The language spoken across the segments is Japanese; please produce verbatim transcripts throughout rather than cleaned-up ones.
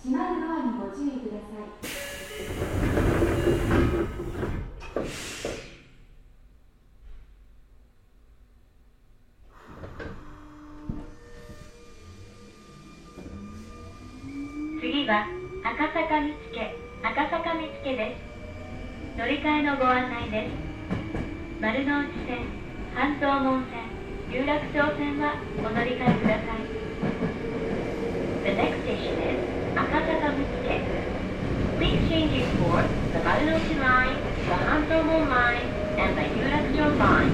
閉まるドアにご注意ください。 次は赤坂見附、赤坂見附です。乗り換えのご案内です。丸ノ内線、半蔵門線、有楽町線はお乗り換えください。The next station is Akasaka Mitsuke. Please change it for the Marunouchi line, the Hanzomon line, and the Yurakucho line.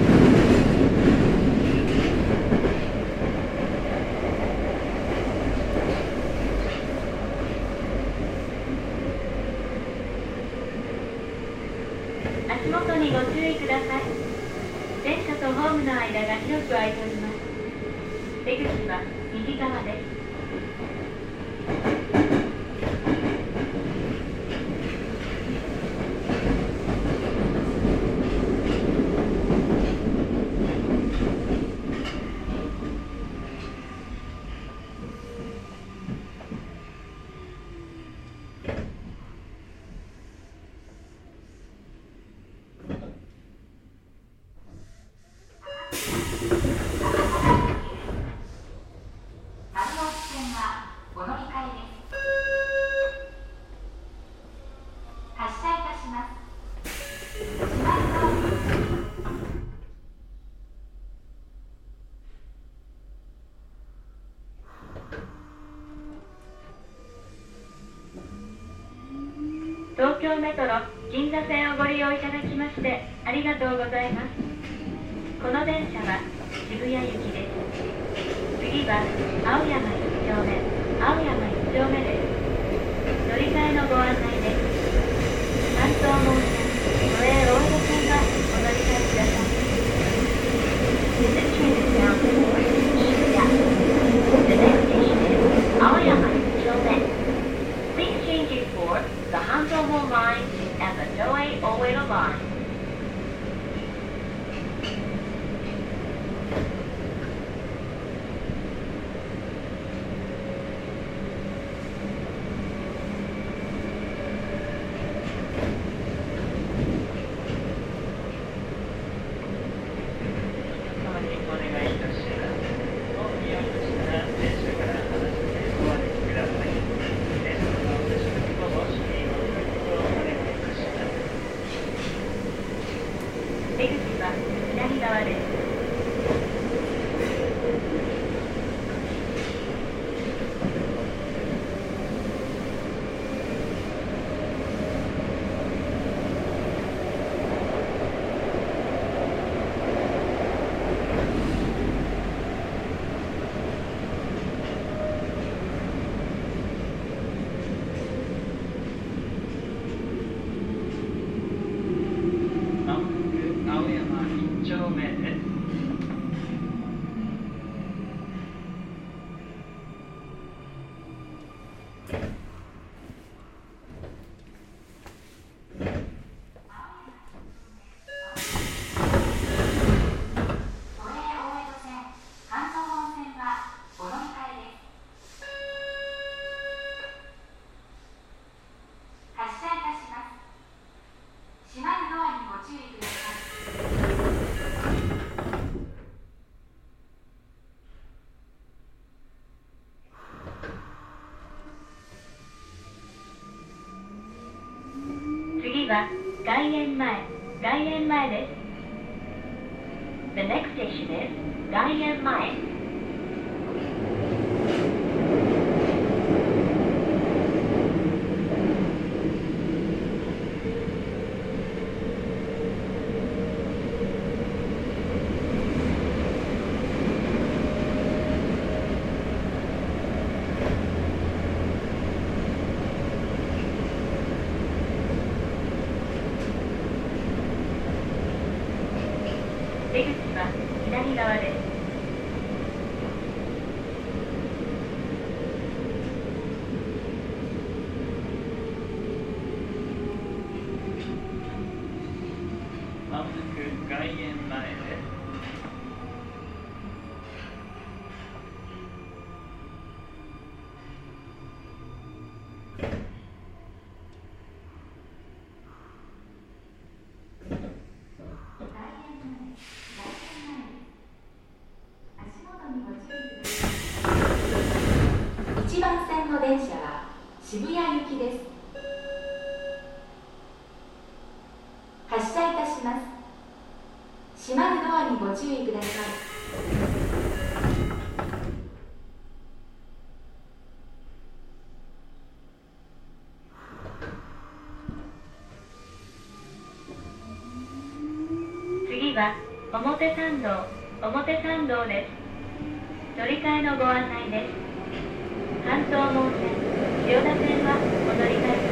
足元にご注意ください。電車とホームの間が広く空いております。出口は右側です。東京メトロ銀座線をご利用いただきましてありがとうございます。この電車は渋谷行きです。次は青山一丁目、青山一丁目です。乗り換えのご案内です。半蔵門線、都営大江戸線はお乗り換えください。This train is now for Shibuya. The next station is 青山一丁目. Please change it for the Hanzomon line and the Toei Oedo line.出口は左側です。次は外苑前、外苑前です。The next station is 外苑前。出口は左側です。まもなく外苑前です。 線の電車は渋谷行きです。発車いたします。閉まるドアにご注意ください。 次は表参道、表参道です。乗り換えのご案内です。半島門線、千代田線はお乗り換え